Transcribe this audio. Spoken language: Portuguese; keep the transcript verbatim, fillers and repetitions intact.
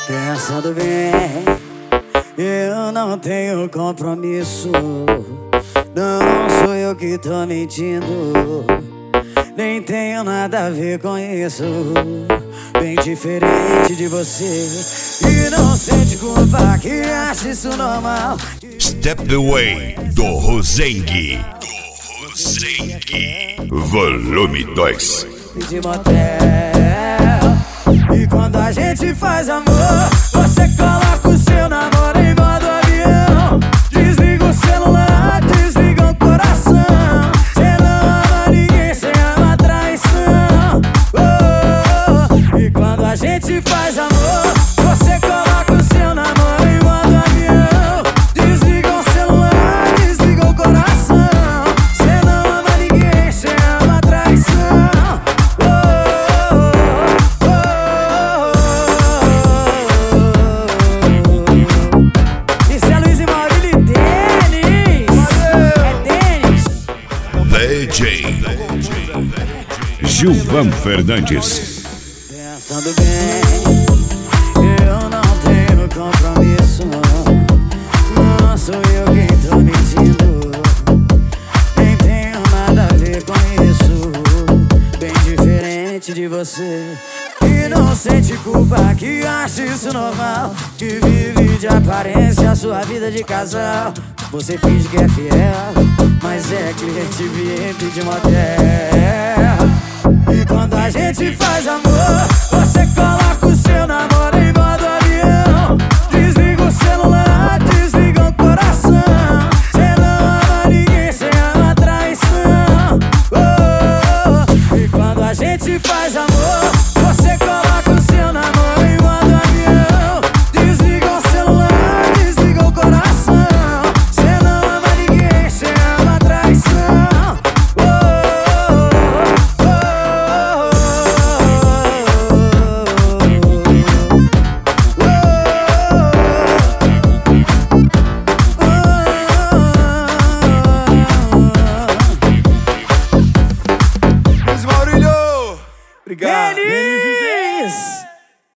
Pensando bem, eu não tenho compromisso. Não sou eu que tô mentindo, nem tenho nada a ver com isso. Bem diferente de você, e não sente culpa que acha isso normal. Step Away do Rosengue. Do Rosengue. Volume dois. De motel. E quando a gente faz amor, você coloca o seu namoro em modo avião. Desliga o celular, desliga o coração. Cê não ama ninguém, cê ama traição. Oh, oh. E quando a gente faz amor, você coloca o seu namoro em modo avião. Desliga o celular, desliga o coração. Cê não ama ninguém, cê ama traição. D J Gilvan Fernandes. Pensando bem, eu não tenho compromisso. Não sou eu quem tô mentindo, nem tenho nada a ver com isso. Bem diferente de você, e não sente culpa que acha isso normal. Que vive de aparência a sua vida de casal. Você finge que é fiel, mas é cliente V I P de motel. E quando a gente faz amor,